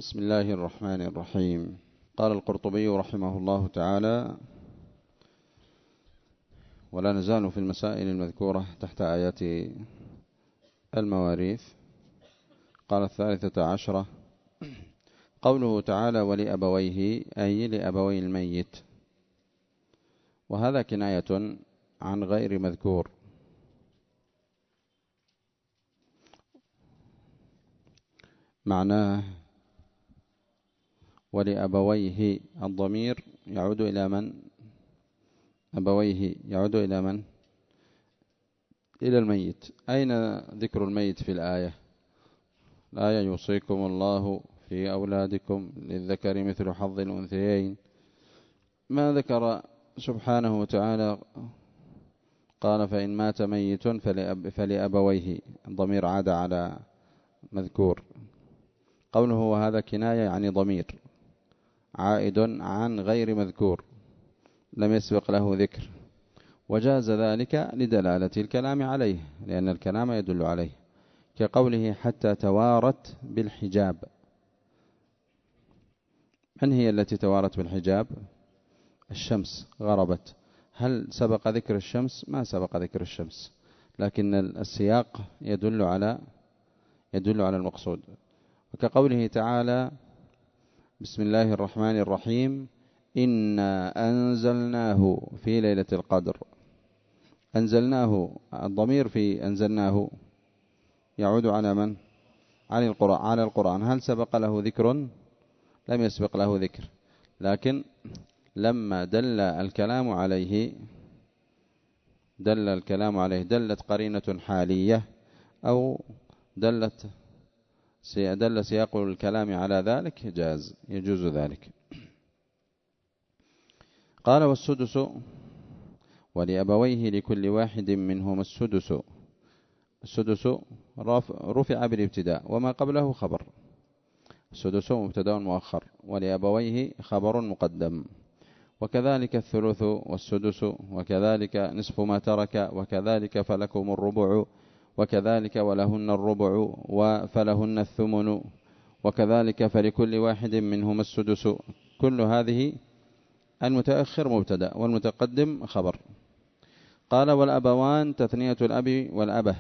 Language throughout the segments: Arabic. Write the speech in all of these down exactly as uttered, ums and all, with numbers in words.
بسم الله الرحمن الرحيم. قال القرطبي رحمه الله تعالى: ولا نزال في المسائل المذكورة تحت آيات المواريث. قال الثالثة عشرة: قوله تعالى ولأبويه، أي لأبوي الميت، وهذا كناية عن غير مذكور، معناه ولأبويه الضمير يعود إلى من؟ أبويه يعود إلى من؟ إلى الميت. أين ذكر الميت في الآية؟ الآية يوصيكم الله في أولادكم للذكر مثل حظ الأنثيين. ما ذكر سبحانه وتعالى؟ قال فإن مات ميت فلأب فلأبويه، الضمير عاد على مذكور. قوله وهذا كناية يعني ضمير عائد عن غير مذكور لم يسبق له ذكر، وجاز ذلك لدلالة الكلام عليه، لأن الكلام يدل عليه، كقوله حتى توارت بالحجاب. من هي التي توارت بالحجاب؟ الشمس غربت. هل سبق ذكر الشمس؟ ما سبق ذكر الشمس، لكن السياق يدل على يدل على المقصود. وكقوله تعالى بسم الله الرحمن الرحيم: إنا أنزلناه في ليلة القدر. أنزلناه، الضمير في أنزلناه يعود على من؟ على القرآن. على القرآن. هل سبق له ذكر؟ لم يسبق له ذكر، لكن لما دل الكلام عليه دل الكلام عليه دلت قرينة حالية أو دلت دل سياق الكلام على ذلك، جاز يجوز ذلك. قال والسدس ولأبويه لكل واحد منهم السدس. السدس رفع بالابتداء وما قبله خبر. السدس مبتدا مؤخر، ولأبويه خبر مقدم. وكذلك الثلث والسدس، وكذلك نصف ما ترك، وكذلك فلكم الربع، وكذلك ولهن الربع وفلهن الثمن، وكذلك فلكل واحد منهم السدس. كل هذه المتأخر مبتدا والمتقدم خبر. قال والأبوان تثنية الأب والأبه.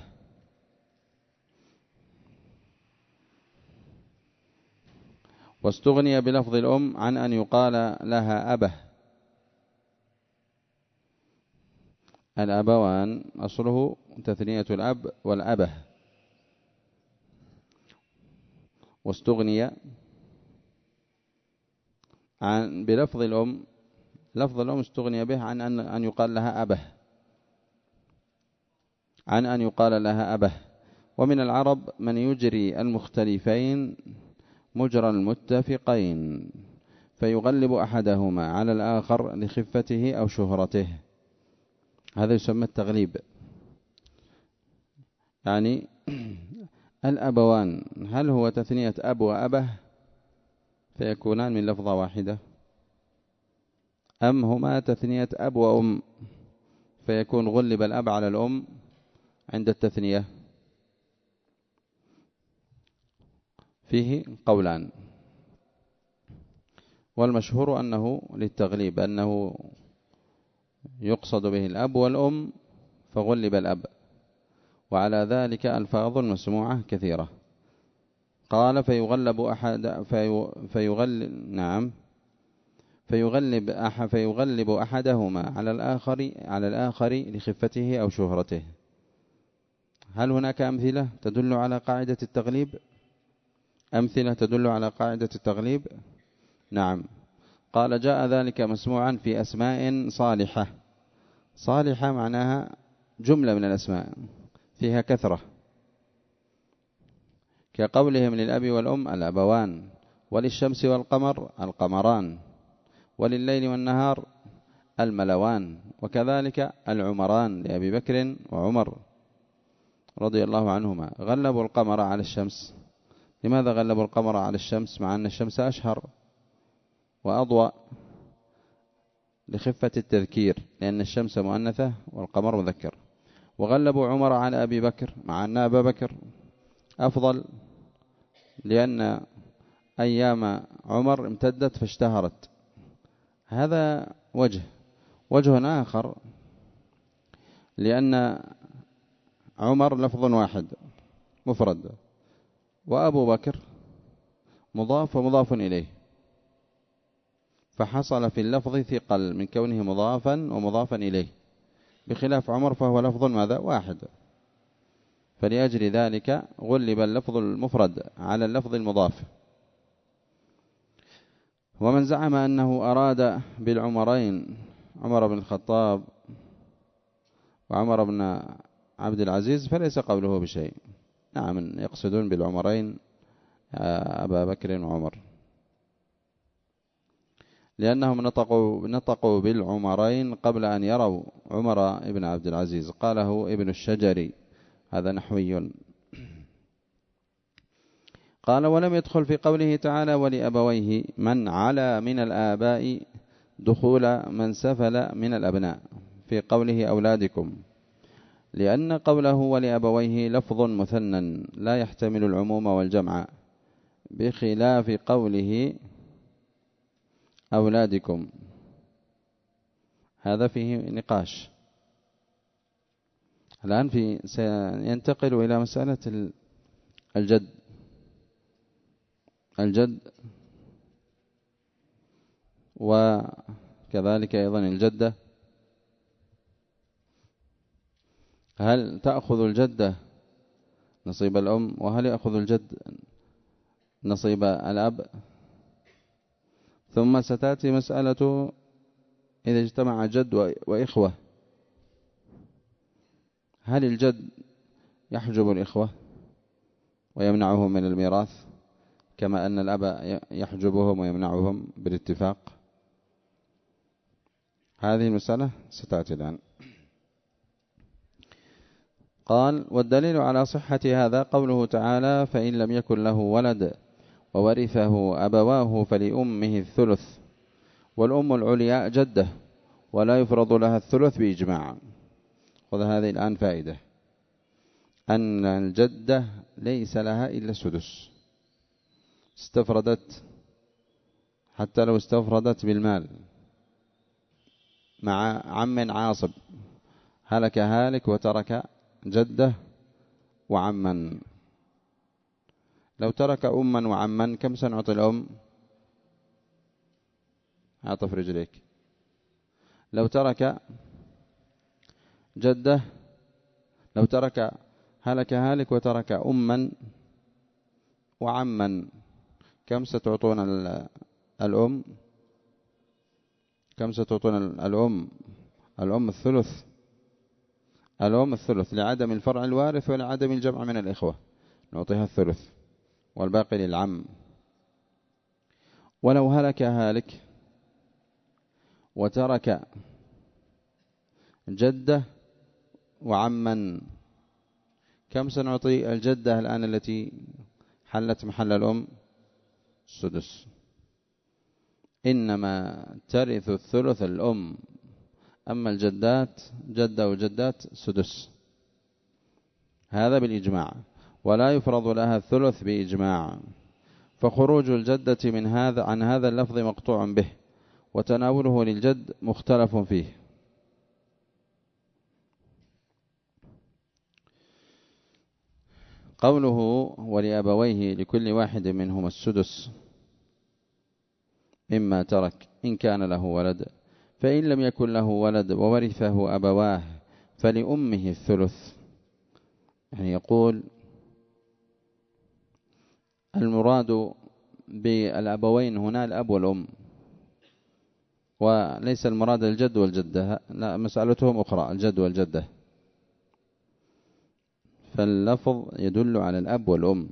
واستغني بلفظ الأم عن أن يقال لها أبه. الأبوان أصله تثنية الأب والأبه، واستغني عن بلفظ الأم. لفظ الأم استغني به عن أن أن يقال لها أبه عن أن يقال لها أبه. ومن العرب من يجري المختلفين مجرى المتفقين، فيغلب أحدهما على الآخر لخفته أو شهرته. هذا يسمى التغليب. يعني الأبوان هل هو تثنية أب وأبه فيكونان من لفظة واحدة، أم هما تثنية أب وأم فيكون غلب الأب على الأم عند التثنية؟ فيه قولان، والمشهور أنه للتغليب، أنه يقصد به الأب والأم فغلب الأب، وعلى ذلك ألفاظ مسموعة كثيرة. قال فيغلب أحد في فيغلب نعم فيغلب أح فيغلب أحدهما على الآخر على الآخر لخفته أو شهرته. هل هناك أمثلة تدل على قاعدة التغليب؟ أمثلة تدل على قاعدة التغليب؟ نعم. قال جاء ذلك مسموعا في أسماء صالحة. صالحة معناها جملة من الأسماء فيها كثرة، كقولهم للأب والأم الأبوان، وللشمس والقمر القمران، ولليل والنهار الملوان، وكذلك العمران لأبي بكر وعمر رضي الله عنهما. غلبوا القمر على الشمس. لماذا غلبوا القمر على الشمس مع أن الشمس أشهر وأضوأ؟ لخفة التذكير، لأن الشمس مؤنثة والقمر مذكر. وغلبوا عمر على أبي بكر مع أن أبا بكر أفضل، لأن أيام عمر امتدت فاشتهرت. هذا وجه. وجه آخر لأن عمر لفظ واحد مفرد، وأبو بكر مضاف ومضاف إليه، فحصل في اللفظ ثقل من كونه مضافا ومضافا إليه، بخلاف عمر فهو لفظ ماذا؟ واحد. فلأجل ذلك غلب اللفظ المفرد على اللفظ المضاف. ومن زعم أنه أراد بالعمرين عمر بن الخطاب وعمر بن عبد العزيز فليس قوله بشيء. نعم يقصدون بالعمرين أبا بكر وعمر، لأنهم نطقوا, نطقوا بالعمرين قبل أن يروا عمر بن عبد العزيز. قاله ابن الشجري، هذا نحوي. قال ولم يدخل في قوله تعالى ولأبويه من على من الآباء دخول من سفل من الأبناء في قوله أولادكم، لأن قوله ولأبويه لفظ مثنى لا يحتمل العموم والجمع، بخلاف قوله أولادكم. هذا فيه نقاش. الآن في سينتقل إلى مسألة الجد. الجد وكذلك أيضا الجدة. هل تأخذ الجدة نصيب الأم، وهل يأخذ الجد نصيب الأب؟ ثم ستأتي مسألة إذا اجتمع جد وإخوة، هل الجد يحجب الإخوة ويمنعهم من الميراث كما أن الأب يحجبهم ويمنعهم بالاتفاق؟ هذه المسألة ستأتي الآن. قال والدليل على صحة هذا قوله تعالى فإن لم يكن له ولد وورثه أبواه فلأمه الثلث، والأم العلياء جدة ولا يفرض لها الثلث بإجماع. خذ هذه الآن فائدة، أن الجدة ليس لها إلا السدس، استفردت حتى لو استفردت بالمال مع عم عاصب، هلك هالك وترك جدة وعما. لو ترك أما وعما كم سنعطي الأم؟ أعطف رجليك. لو ترك جدة، لو ترك هلك هالك وترك أما وعما كم ستعطون الأم؟ كم ستعطون الأم؟ الأم الثلث. الأم الثلث لعدم الفرع الوارث ولعدم الجمع من الإخوة، نعطيها الثلث والباقي للعم. ولو هلك هالك وترك جدة وعما كم سنعطي الجدة الآن التي حلت محل الأم؟ السدس. إنما ترث الثلث الأم، أما الجدات جدة وجدات سدس، هذا بالإجماع، ولا يفرض لها الثلث بإجماع. فخروج الجدة من هذا عن هذا اللفظ مقطوع به، وتناوله للجد مختلف فيه. قوله ولأبويه لكل واحد منهما السدس مما ترك إن كان له ولد، فإن لم يكن له ولد وورثه أبواه فلأمه الثلث. يعني يقول المراد بالأبوين هنا الأب والأم، وليس المراد الجد والجدة، لا، مسألتهم أخرى الجد والجدة، فاللفظ يدل على الأب والأم.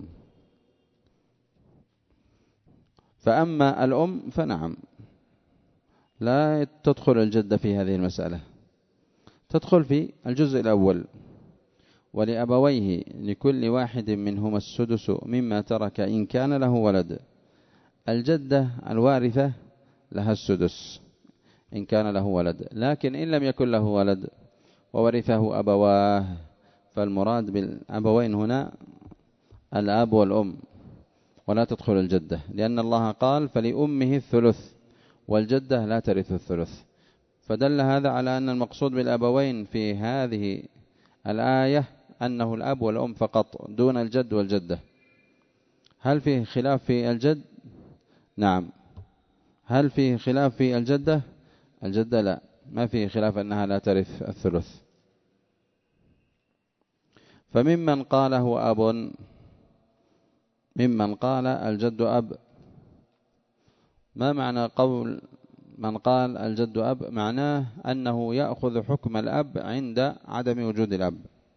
فأما الأم فنعم لا تدخل الجدة في هذه المسألة، تدخل في الجزء الأول ولأبويه لكل واحد منهما السدس مما ترك إن كان له ولد. الجدة الوارثة لها السدس إن كان له ولد، لكن إن لم يكن له ولد وورثه أبواه، فالمراد بالأبوين هنا الأب والأم، ولا تدخل الجدة، لأن الله قال فلأمه الثلث، والجدة لا ترث الثلث. فدل هذا على أن المقصود بالأبوين في هذه الآية أنه الأب والأم فقط دون الجد والجدة. هل فيه خلاف في الجد؟ نعم. هل فيه خلاف في الجدة؟ الجدة لا، ما فيه خلاف أنها لا ترث الثلث. فممن قال هو أب، ممن قال الجد أب. ما معنى قول من قال الجد أب؟ معناه أنه يأخذ حكم الأب عند عدم وجود الأب.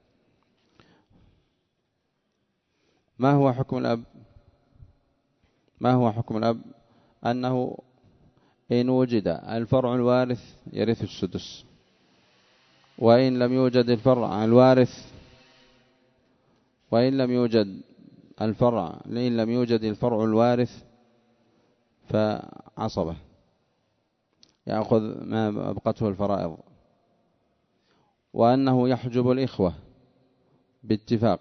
ما هو حكم الأب؟ ما هو حكم الأب؟ أنه إن وجد الفرع الوارث يرث السدس، وإن لم يوجد الفرع الوارث وإن لم يوجد الفرع إن لم يوجد الفرع الوارث فعصبة، يأخذ ما أبقته الفرائض. وأنه يحجب الإخوة باتفاق،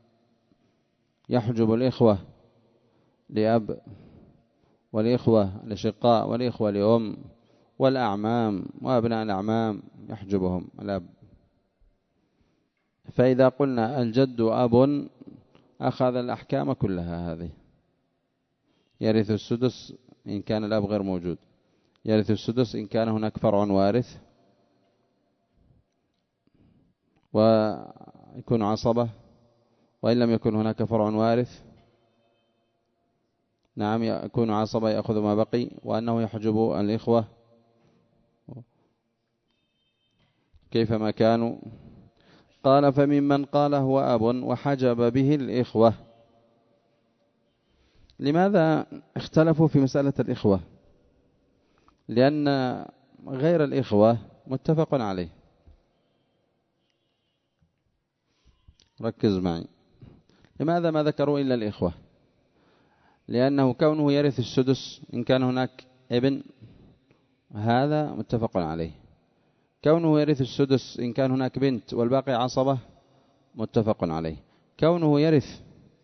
يحجب الإخوة لأب والإخوة لشقاء والإخوة لأم والأعمام وأبناء الأعمام يحجبهم الأب. فإذا قلنا الجد أب أخذ الأحكام كلها هذه. يرث السدس إن كان الأب غير موجود، يرث السدس إن كان هناك فرع وارث، ويكون عصبة، وإن لم يكن هناك فرع وارث نعم يكون عصبة يأخذ ما بقي. وأنه يحجب الإخوة كيفما كانوا. قال فممن قال هو أب وحجب به الإخوة. لماذا اختلفوا في مسألة الإخوة؟ لأن غير الإخوة متفق عليه. ركز معي. لماذا ما ذكروا إلا الإخوة؟ لأنه كونه يرث السدس إن كان هناك ابن هذا متفق عليه. كونه يرث السدس إن كان هناك بنت والباقي عصبة متفق عليه. كونه يرث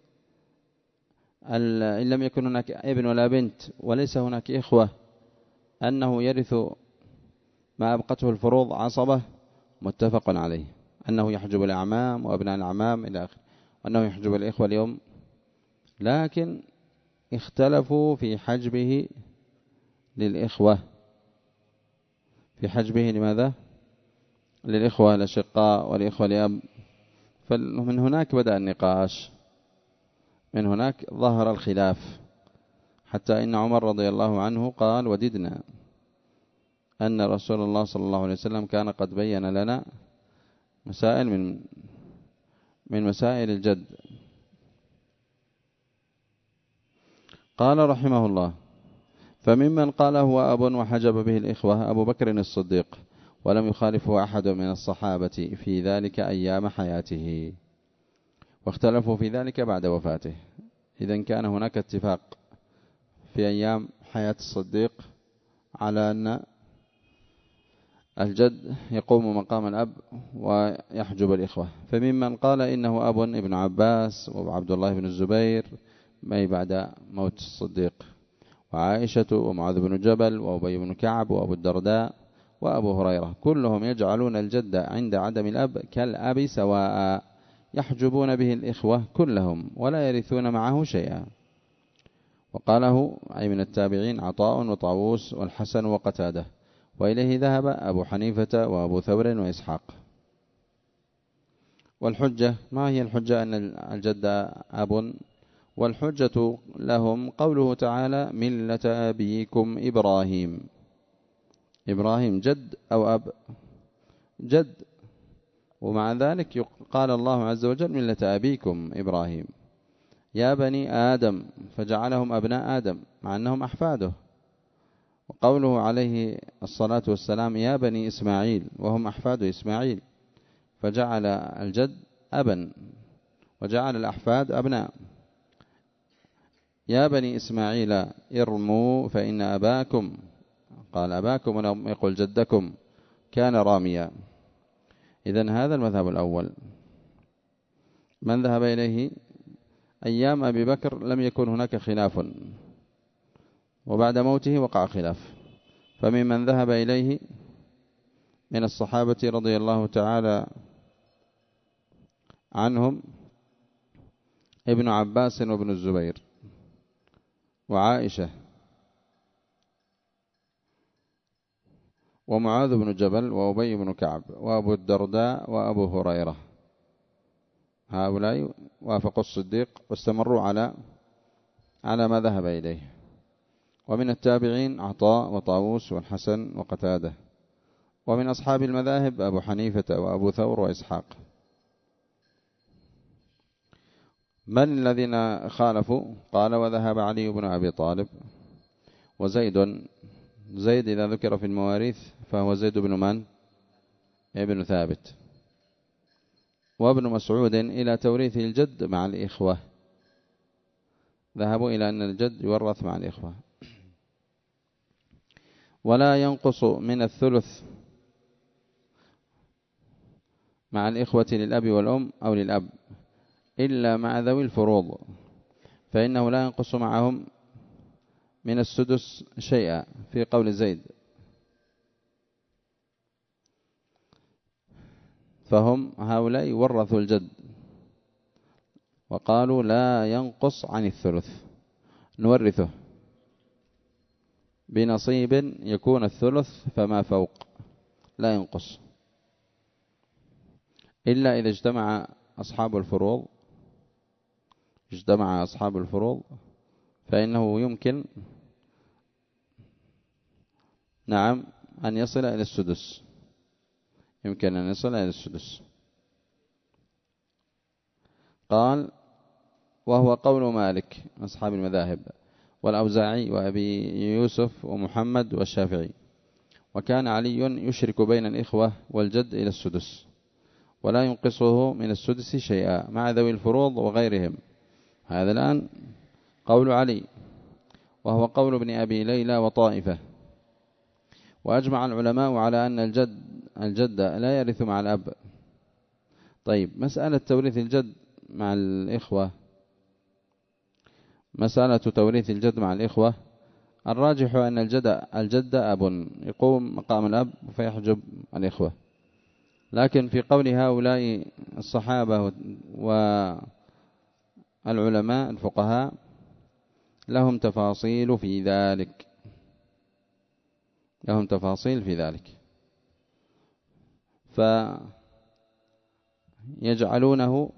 إن لم يكن هناك ابن ولا بنت وليس هناك إخوة أنه يرث ما أبقته الفروض عصبة متفق عليه. أنه يحجب الأعمام وأبناء الأعمام إلى آخره، وأنه يحجب الإخوة اليوم. لكن اختلفوا في حجبه للإخوة. في حجبه لماذا؟ للإخوة الأشقاء والإخوة لأب. فمن هناك بدأ النقاش، من هناك ظهر الخلاف، حتى إن عمر رضي الله عنه قال وددنا أن رسول الله صلى الله عليه وسلم كان قد بين لنا مسائل من من مسائل الجد. قال رحمه الله فممن قال هو أب وحجب به الإخوة أبو بكر الصديق، ولم يخالفه أحد من الصحابة في ذلك أيام حياته، واختلفوا في ذلك بعد وفاته. إذن كان هناك اتفاق في أيام حياة الصديق على أن الجد يقوم مقام الأب ويحجب الإخوة. فممن قال إنه أب ابن عباس وعبد الله بن الزبير ما بعد موت الصديق، وعائشة ومعاذ بن جبل وأبي بن كعب وأبو الدرداء وأبو هريرة، كلهم يجعلون الجد عند عدم الأب كالأب سواء، يحجبون به الإخوة كلهم ولا يرثون معه شيئا. وقاله أي من التابعين عطاء وطاووس والحسن وقتاده، وإليه ذهب أبو حنيفة وأبو ثور وإسحاق. والحجة، ما هي الحجة أن الجد أب؟ والحجة لهم قوله تعالى ملة أبيكم إبراهيم. إبراهيم جد أو أب؟ جد. ومع ذلك قال الله عز وجل ملة أبيكم إبراهيم يا بني آدم، فجعلهم أبناء آدم مع أنهم أحفاده. وقوله عليه الصلاة والسلام يا بني إسماعيل وهم أحفاد إسماعيل، فجعل الجد أبا وجعل الأحفاد أبناء. يا بني إسماعيل ارموا فإن أباكم، قال أباكم ولم يقل جدكم، كان راميا. إذن هذا المذهب الأول. من ذهب إليه أيام أبي بكر لم يكن هناك خلاف، وبعد موته وقع خلاف. فممن ذهب إليه من الصحابة رضي الله تعالى عنهم ابن عباس وابن الزبير وعائشة ومعاذ بن جبل وأبي بن كعب وأبو الدرداء وأبو هريرة. هؤلاء وافقوا الصديق واستمروا على على ما ذهب إليه. ومن التابعين عطاء وطاووس والحسن وقتادة. ومن أصحاب المذاهب أبو حنيفة وأبو ثور وإسحاق. من الذين خالفوا؟ قال وذهب علي بن أبي طالب وزيد. زيد إذا ذكر في المواريث فهو زيد بن من؟ ابن ثابت. وابن مسعود إلى توريث الجد مع الإخوة، ذهبوا إلى أن الجد يورث مع الإخوة. ولا ينقص من الثلث مع الإخوة للأب والأم أو للأب إلا مع ذوي الفروض، فإنه لا ينقص معهم من السدس شيئا في قول زيد. فهم هؤلاء ورثوا الجد وقالوا لا ينقص عن الثلث، نورثه بنصيب يكون الثلث فما فوق، لا ينقص إلا إذا اجتمع أصحاب الفروض. اجتمع أصحاب الفروض فإنه يمكن نعم أن يصل إلى السدس، يمكن أن يصل إلى السدس. قال وهو قول مالك أصحاب المذاهب والأوزاعي وأبي يوسف ومحمد والشافعي. وكان علي يشرك بين الإخوة والجد إلى السدس ولا ينقصه من السدس شيئا مع ذوي الفروض وغيرهم. هذا الآن قول علي، وهو قول ابن أبي ليلى وطائفة. وأجمع العلماء على أن الجد الجد لا يرث مع الأب. طيب مسألة توريث الجد مع الإخوة، مسألة توريث الجد مع الإخوة الراجح أن الجد الجد أب يقوم مقام الأب فيحجب الإخوة. لكن في قول هؤلاء الصحابة والعلماء الفقهاء لهم تفاصيل في ذلك، لهم تفاصيل في ذلك، فيجعلونه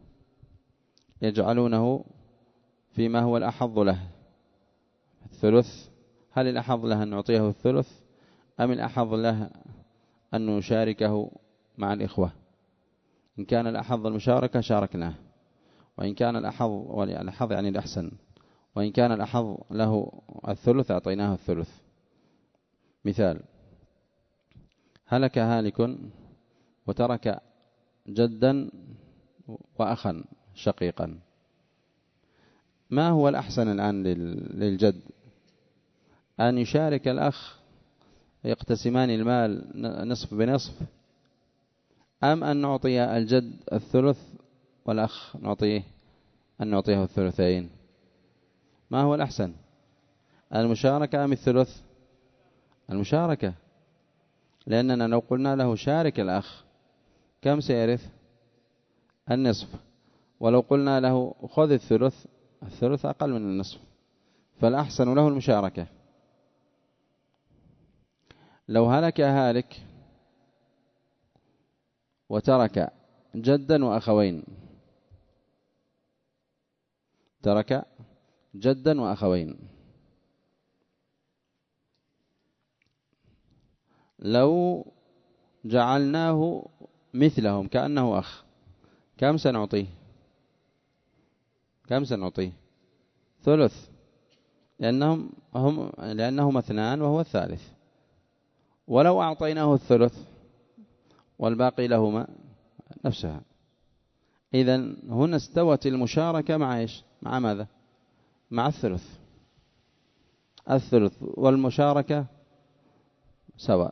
يجعلونه فيما هو الأحظ له الثلث. هل الأحظ له أن نعطيه الثلث أم الأحظ له أن نشاركه مع الإخوة؟ إن كان الأحظ المشاركة شاركناه، وإن كان الأحظ والأحظ يعني الأحسن، وإن كان الأحظ له الثلث أعطيناه الثلث. مثال: هلك هالك وترك جدا وأخا شقيقا، ما هو الأحسن الآن للجد؟ أن يشارك الأخ يقتسمان المال نصف بنصف، أم أن نعطي الجد الثلث والأخ نعطيه أن نعطيه الثلثين؟ ما هو الأحسن، المشاركة أم الثلث؟ المشاركة، لأننا لو قلنا له شارك الأخ كم سيرث؟ النصف، ولو قلنا له خذ الثلث الثلث أقل من النصف، فالأحسن له المشاركة. لو هلك هالك وترك جدا وأخوين، ترك جدا وأخوين، لو جعلناه مثلهم كأنه أخ كم سنعطيه؟ كم سنعطيه؟ ثلث، لأنهم هم لأنهم اثنان وهو الثالث. ولو أعطيناه الثلث والباقي لهما نفسها. إذن هنا استوت المشاركة مع إيش؟ مع ماذا؟ مع الثلث. الثلث والمشاركة سواء،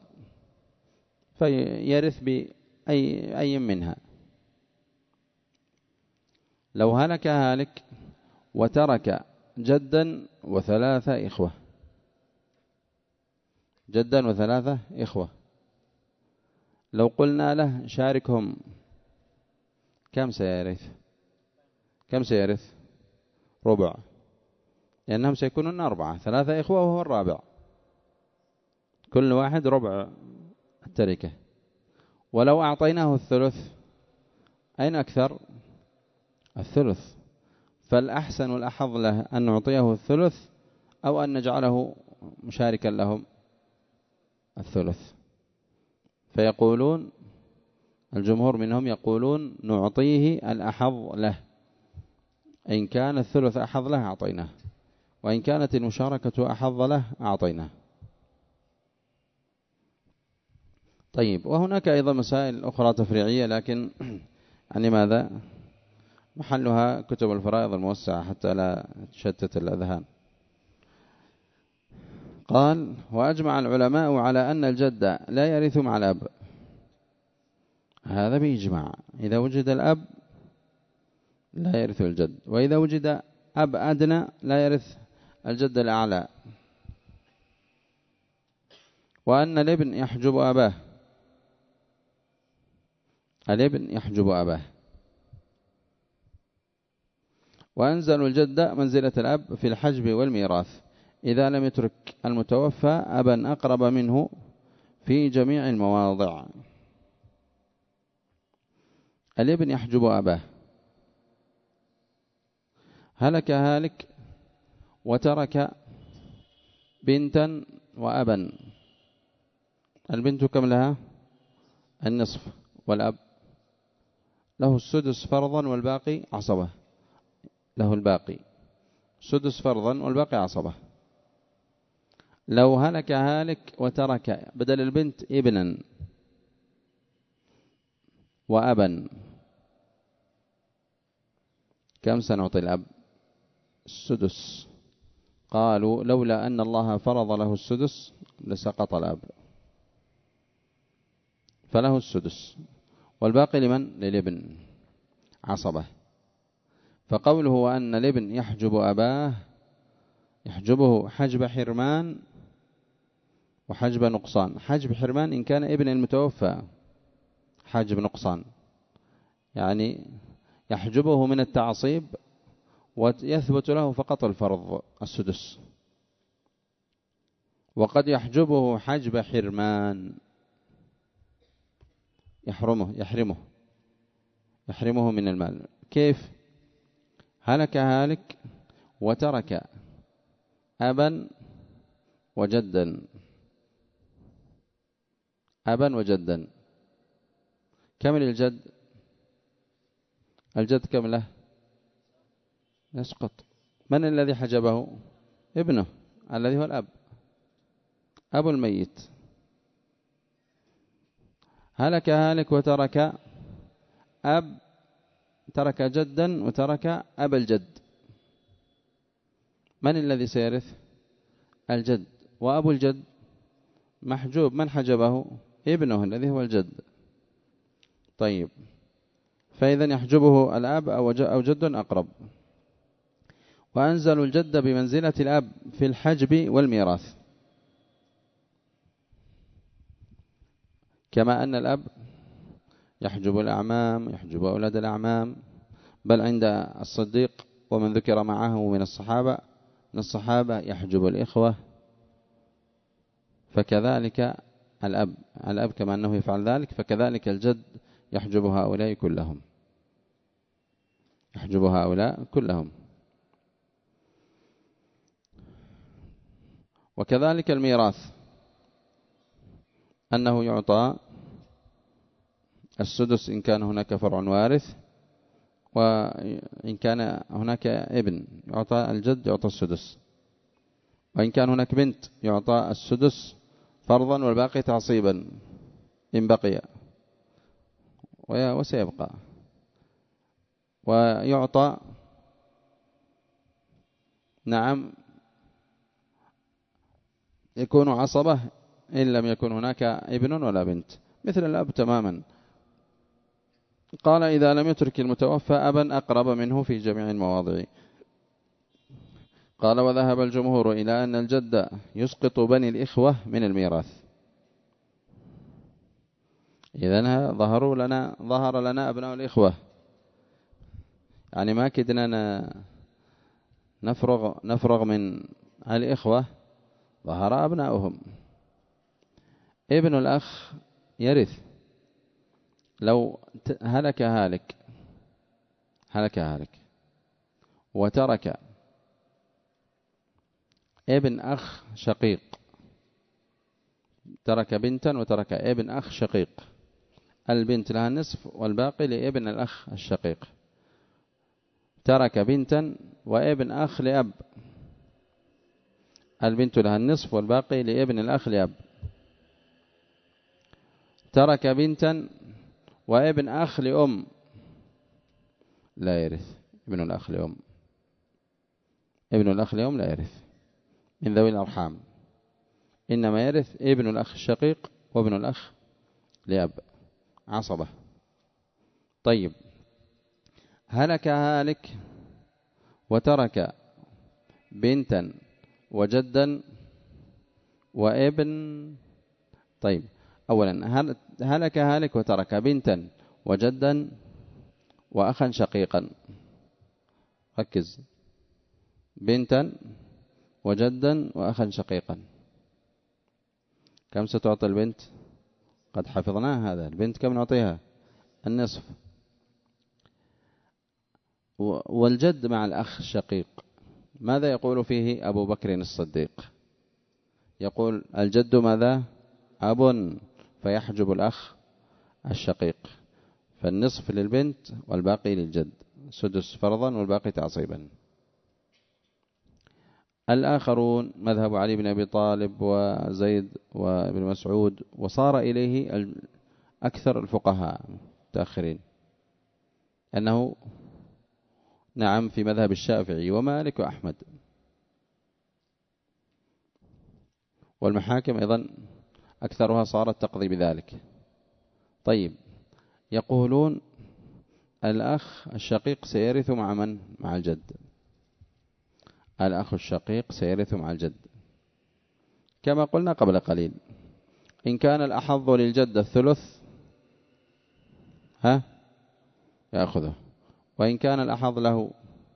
فيرث بأي أي منها. لو هلك هالك وترك جدا وثلاثة إخوة، جدا وثلاثة إخوة، لو قلنا له شاركهم كم سيرث؟ كم سيرث؟ ربع، لأنهم سيكونون أربعة، ثلاثة إخوة وهو الرابع، كل واحد ربع التركة. ولو أعطيناه الثلث أين أكثر؟ الثلث. فالأحسن والأحظ له أن نعطيه الثلث أو أن نجعله مشاركا لهم الثلث. فيقولون الجمهور منهم يقولون نعطيه الأحظ له، إن كان الثلث أحظ له أعطيناه، وإن كانت المشاركة أحظ له أعطيناه. طيب، وهناك أيضا مسائل أخرى تفريعية، لكن يعني ماذا محلها كتب الفرائض الموسعة حتى لا تشتت الأذهان. قال: وأجمع العلماء على أن الجد لا يرث مع الأب، هذا بإجماع. إذا وجد الأب لا يرث الجد، وإذا وجد أب أدنى لا يرث الجد الأعلى. وأن الابن يحجب أباه، الابن يحجب أباه. وأنزلوا الجد منزلة الأب في الحجب والميراث إذا لم يترك المتوفى أبا أقرب منه في جميع المواضع. الابن يحجب أباه، هلك هالك وترك بنتا وأبا، البنت كم لها؟ النصف، والأب له السدس فرضا والباقي عصبة، له الباقي سدس فرضا والباقي عصبة. لو هلك هالك وترك بدل البنت ابنا وأبا، كم سنعطي الأب؟ السدس. قالوا لولا أن الله فرض له السدس لسقط الأب، فله السدس، والباقي لمن؟ للابن عصبة. فقوله وأن الابن يحجب أباه، يحجبه حجب حرمان وحجب نقصان. حجب حرمان إن كان ابن المتوفى، حجب نقصان يعني يحجبه من التعصيب ويثبت له فقط الفرض السدس. وقد يحجبه حجب حرمان، يحرمه يحرمه يحرمه من المال. كيف؟ هلك هالك وترك أبا وجدا، أبا وجدا، كم للجد؟ الجد كم له؟ يسقط. من الذي حجبه؟ ابنه الذي هو الأب، أبو الميت. هلك هالك وترك أب، ترك جدا وترك أب الجد، من الذي سيرث؟ الجد، وأبو الجد محجوب، من حجبه؟ ابنه الذي هو الجد. طيب، فإذا يحجبه الأب أو جد أقرب. وأنزلوا الجد بمنزلة الأب في الحجب والميراث، كما أن الأب يحجب الأعمام، يحجب أولاد الأعمام، بل عند الصديق ومن ذكر معه من الصحابة من الصحابة يحجب الإخوة. فكذلك الأب الأب كما أنه يفعل ذلك، فكذلك الجد يحجب هؤلاء كلهم، يحجب هؤلاء كلهم. وكذلك الميراث أنه يعطى السدس إن كان هناك فرع وارث، وإن كان هناك ابن يعطى الجد يعطى السدس، وإن كان هناك بنت يعطى السدس فرضا والباقي تعصيبا إن بقي وسيبقى. ويعطى نعم يكون عصبة إن لم يكن هناك ابن ولا بنت، مثل الأب تماما. قال إذا لم يترك المتوفى أبا أقرب منه في جميع المواضع. قال وذهب الجمهور إلى أن الجد يسقط بني الإخوة من الميراث. إذن ظهروا لنا ظهر لنا أبناء الإخوة، يعني ما كدنا نفرغ نفرغ من الإخوة، ظهر أبناؤهم. ابن الأخ يرث لو هلك هالك هلك هالك وترك ابن أخ شقيق، ترك بنتا وترك ابن أخ شقيق، البنت لها النصف والباقي لابن الأخ الشقيق. ترك بنتا وابن أخ لأب، البنت لها النصف والباقي لابن الأخ لأب. ترك بنتا وابن أخ لأم، لا يرث ابن الأخ لأم، ابن الأخ لأم لا يرث من ذوي الأرحام، إنما يرث ابن الأخ الشقيق وابن الأخ لأب عصبة. طيب هلك هالك وترك بنتا وجدا وابن. طيب أولا هلك هالك وترك بنتا وجدا وأخا شقيقا، ركز، بنتا وجدا وأخا شقيقا، كم ستعطي البنت؟ قد حفظناها هذا. البنت كم نعطيها؟ النصف. والجد مع الأخ الشقيق ماذا يقول فيه أبو بكر الصديق؟ يقول الجد ماذا؟ أب، فيحجب الأخ الشقيق، فالنصف للبنت والباقي للجد، سدس فرضا والباقي تعصيبا. الآخرون مذهب علي بن أبي طالب وزيد وابن مسعود، وصار إليه أكثر الفقهاء المتأخرين، أنه نعم في مذهب الشافعي ومالك وأحمد، والمحاكم أيضا أكثرها صارت تقضي بذلك. طيب يقولون الأخ الشقيق سيرث مع من؟ مع الجد. الأخ الشقيق سيرث مع الجد كما قلنا قبل قليل. إن كان الأحظ للجد الثلث ها يأخذه، وإن كان الأحظ له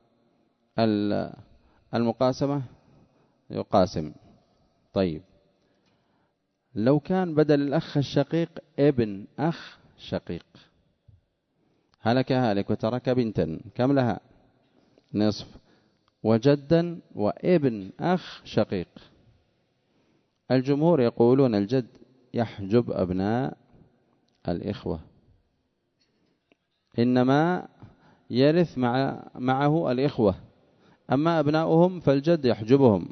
المقاسمة يقاسم. طيب لو كان بدل الأخ الشقيق ابن أخ شقيق، هلك هالك وترك بنتا، كم لها؟ نصف، وجدا وابن أخ شقيق. الجمهور يقولون الجد يحجب أبناء الإخوة، إنما يرث مع معه الإخوة، أما أبناؤهم فالجد يحجبهم.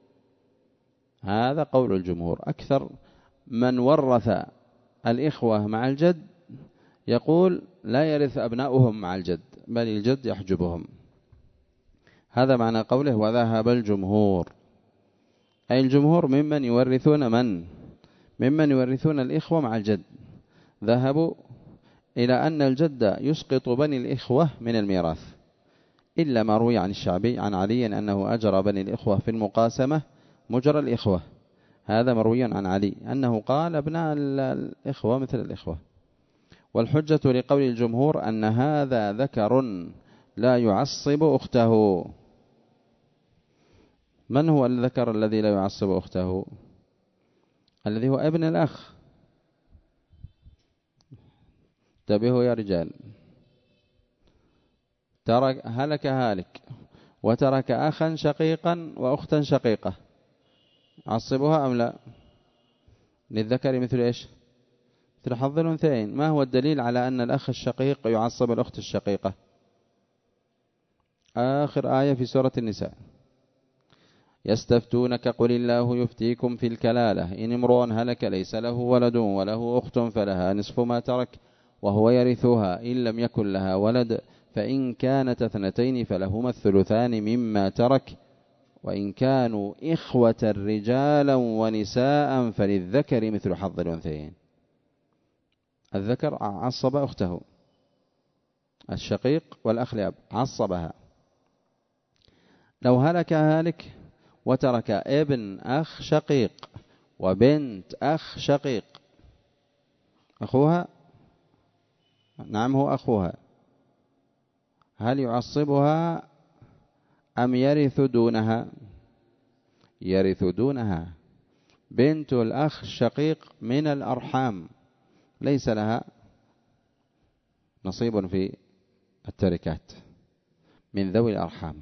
هذا قول الجمهور. أكثر من ورث الإخوة مع الجد يقول لا يرث أبناؤهم مع الجد، بل الجد يحجبهم. هذا معنى قوله وذهب الجمهور، أي الجمهور ممن يورثون من؟ ممن يورثون الإخوة مع الجد، ذهبوا إلى أن الجد يسقط بني الإخوة من الميراث، إلا ما روي عن الشعبي عن علي أنه أجرى بني الإخوة في المقاسمة مجرى الإخوة. هذا مروي عن علي أنه قال ابناء الإخوة مثل الإخوة. والحجة لقول الجمهور أن هذا ذكر لا يعصب أخته. من هو الذكر الذي لا يعصب أخته؟ الذي هو ابن الأخ. انتبهوا يا رجال، ترك هلك هالك وترك أخا شقيقا وأختا شقيقة، عصبها أم لا؟ للذكر مثل إيش؟ مثل حظ الأنثيين. ما هو الدليل على أن الأخ الشقيق يعصب الأخت الشقيقة؟ آخر آية في سورة النساء: يستفتونك قل الله يفتيكم في الكلالة إن امرؤ هلك ليس له ولد وله أخت فلها نصف ما ترك وهو يرثها إن لم يكن لها ولد فإن كانت اثنتين فلهما الثلثان مما ترك وإن كانوا إخوة رجالا ونساء فللذكر مثل حظ الأنثيين. الذكر عصب أخته الشقيق والأخ لأب عصبها. لو هلك هالك وترك ابن أخ شقيق وبنت أخ شقيق، أخوها، نعم هو أخوها، هل يعصبها أم يرث دونها؟ يرث دونها. بنت الأخ الشقيق من الأرحام ليس لها نصيب في التركات من ذوي الأرحام.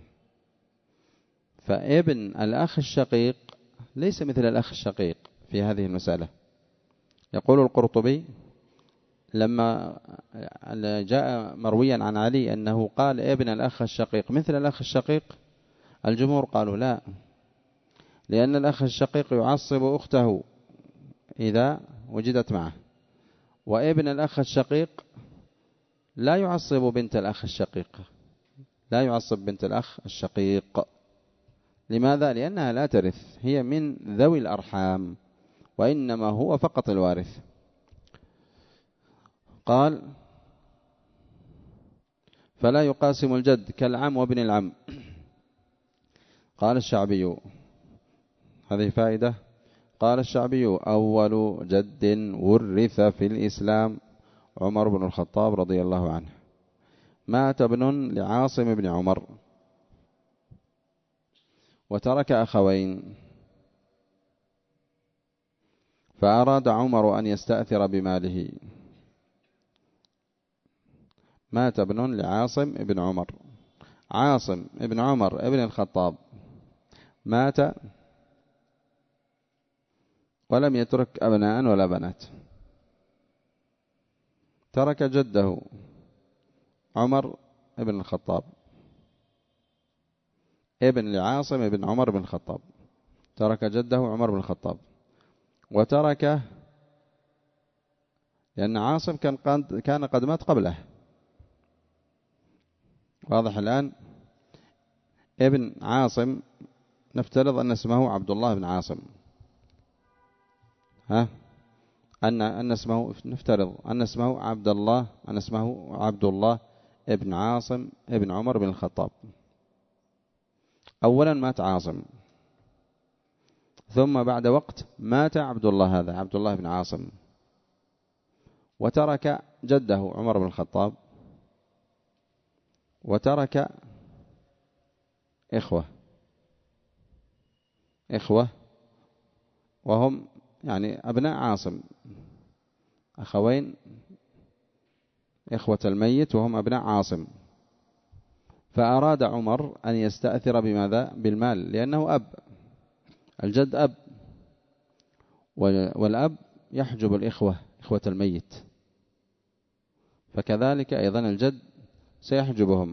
فابن الأخ الشقيق ليس مثل الأخ الشقيق في هذه المسألة. يقول القرطبي لما جاء مرويا عن علي أنه قال ابن الأخ الشقيق مثل الأخ الشقيق، الجمهور قالوا لا، لأن الأخ الشقيق يعصب أخته إذا وجدت معه، وابن الأخ الشقيق لا يعصب بنت الأخ الشقيق، لا يعصب بنت الأخ الشقيق. لماذا؟ لأنها لا ترث، هي من ذوي الأرحام، وإنما هو فقط الوارث. قال فلا يقاسم الجد كالعم وابن العم. قال الشعبي، هذه فائدة، قال الشعبي أول جد ورث في الإسلام عمر بن الخطاب رضي الله عنه. مات ابن لعاصم بن عمر وترك أخوين، فأراد عمر أن يستأثر بماله. مات ابن لعاصم بن عمر، عاصم بن عمر ابن الخطاب مات ولم يترك أبناء ولا بنات، ترك جده عمر بن الخطاب ابن لعاصم بن عمر بن الخطاب، ترك جده عمر بن الخطاب، وترك، لأن عاصم كان قد, كان قد مات قبله، واضح الآن. ابن عاصم نفترض أن اسمه عبد الله بن عاصم، ها أن أن اسمه نفترض أن اسمه عبد الله أن اسمه عبد الله ابن عاصم ابن عمر بن الخطاب. أولا مات عاصم، ثم بعد وقت مات عبد الله، هذا عبد الله بن عاصم، وترك جده عمر بن الخطاب، وترك إخوة إخوة وهم يعني أبناء عاصم، أخوين إخوة الميت وهم أبناء عاصم. فأراد عمر أن يستأثر بماذا؟ بالمال، لأنه أب، الجد أب، والأب يحجب الإخوة إخوة الميت، فكذلك أيضا الجد سيحجبهم.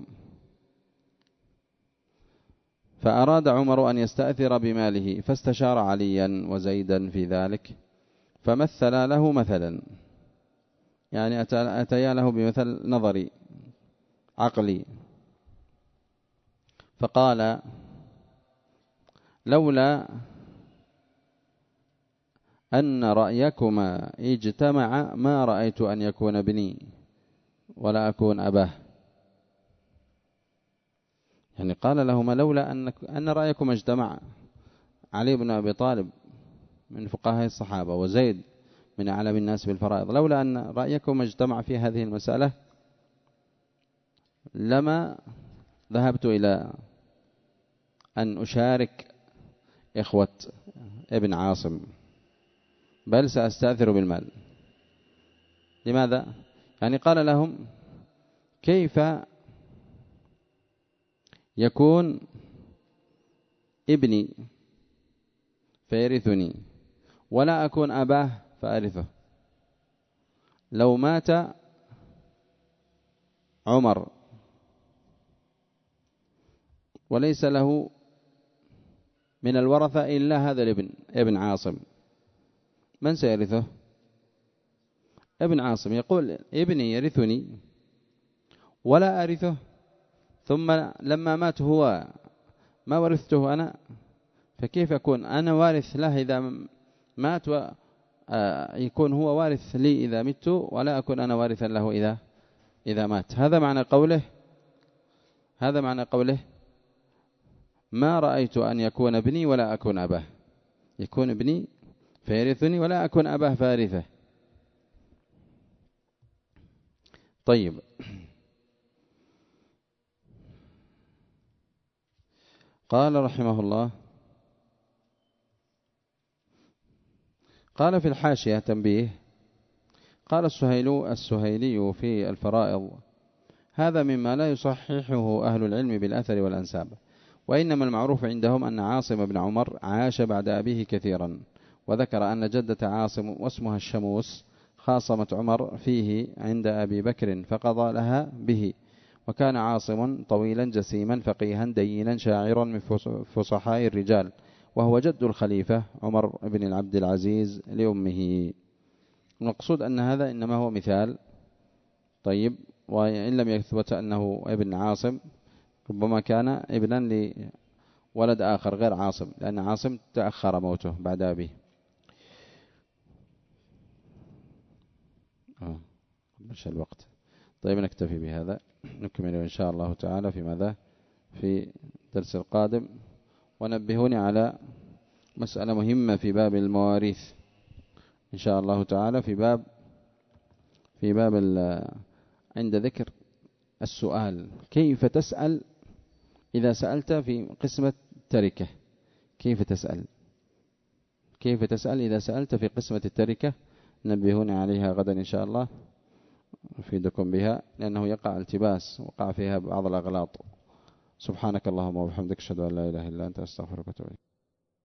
فأراد عمر أن يستأثر بماله، فاستشار عليا وزيدا في ذلك، فمثل له مثلا، يعني أتيا له بمثل نظري عقلي، فقال لولا أن رأيكما اجتمع ما رأيت أن يكون ابني ولا أكون أباه. يعني قال لهما لولا أن أن رأيكما اجتمع، علي بن أبي طالب من فقهاء الصحابة وزيد من أعلم الناس بالفرائض، لولا أن رأيكما اجتمع في هذه المسألة لما ذهبت إلى أن أشارك إخوة ابن عاصم، بل سأستأثر بالمال. لماذا؟ يعني قال لهم كيف يكون ابني فيرثني ولا أكون أباه فأرثه؟ لو مات عمر وليس له من الورثة إلا هذا الابن ابن عاصم، من سيرثه؟ ابن عاصم يقول ابني يرثني ولا أرثه، ثم لما مات هو ما ورثته أنا، فكيف أكون أنا وارث له إذا مات، ويكون هو وارث لي إذا مت، ولا أكون أنا وارثا له إذا إذا مات. هذا معنى قوله هذا معنى قوله ما رأيت أن يكون ابني ولا أكون أباه، يكون ابني فيرثني ولا أكون أباه فارثه. طيب، قال رحمه الله، قال في الحاشية تنبيه، قال السهيلي السهيلي في الفرائض: هذا مما لا يصححه أهل العلم بالأثر والأنساب، وإنما المعروف عندهم أن عاصم بن عمر عاش بعد أبيه كثيرا، وذكر أن جدة عاصم واسمها الشموس خاصمت عمر فيه عند أبي بكر فقضى لها به. وكان عاصم طويلا جسيما فقيها دينا شاعرا من فصحاء الرجال، وهو جد الخليفة عمر بن العبد العزيز لأمه. المقصود أن هذا إنما هو مثال. طيب، وإن لم يثبت أنه ابن عاصم ربما كان ابنا لولد آخر غير عاصم، لأن عاصم تأخر موته بعد أبيه. آه. مش الوقت. طيب، نكتفي بهذا، نكمل إن شاء الله تعالى في ماذا في درس القادم. ونبهوني على مسألة مهمة في باب المواريث إن شاء الله تعالى، في باب في باب عند ذكر السؤال، كيف تسأل إذا سألت في قسمة تركة، كيف تسأل كيف تسأل إذا سألت في قسمة التركة. نبهوني عليها غدا إن شاء الله، أفيدكم بها، لأنه يقع التباس، وقع فيها بعض الأغلاط. سبحانك اللهم وبحمدك، أشهد أن لا إله إلا أنت، أستغفرك وأتوب إليك.